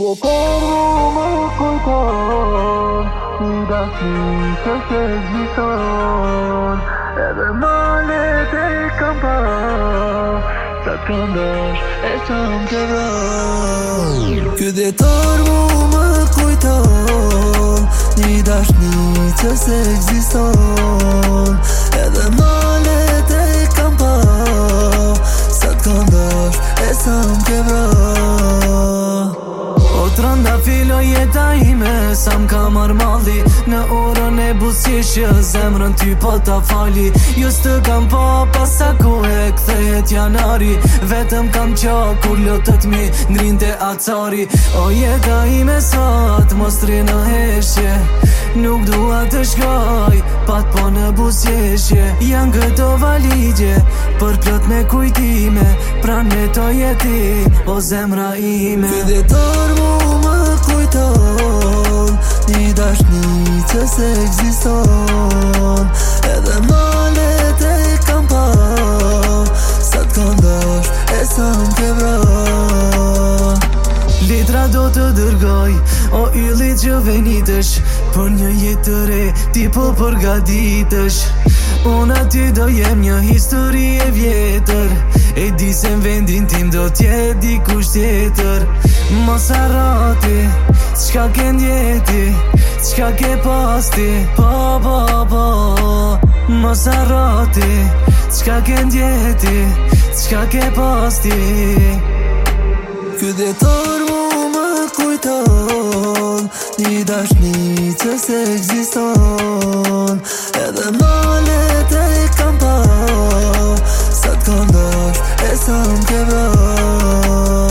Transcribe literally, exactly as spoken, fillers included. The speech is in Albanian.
Deterru më kujton një dashni që s'ekziston. Edhe malet e kam pa, sa t'këndash e sa m'ke vran. Ky deterru më kujton një dashni që s'ekziston. Edhe malet e kam pa, sa t'këndash e sa m'ke vran. O trënda filo jeta ime, sa m'ka marrë malli në orën e busishë, zemrën ty po ta fali. Jo s'të kam pa pasa ku e kthehet janari, vetëm kam qa kur lotët mi ngrinte acari. O jeta ime sot mos në heshje, nuk dua të shkoj pat po në busjeshje. Janë këto valigje për plot me kujtime, pran me to jeti o zemra ime. Ky detor mu më kujton një dashni që s'ekziston. Edhe malet e kam pa, sa t'këndash e sa m'ke vran. Litra do të dërgoj, o ylli që venitësh, për një jetë të re ti po përgatitesh. Unë aty do jem një histori e vjetër, e di se në vendin tim do t'jet dikush tjetër. Mos harroti, s'ka ke ndjeti, s'ka ke posti, po po po. Mos harroti, s'ka ke ndjeti, s'ka ke posti. Ky detor mu më kujton një dashni që s'ekziston. Edhe malet e kam pa, sa t'këndash e sa m'ke vran.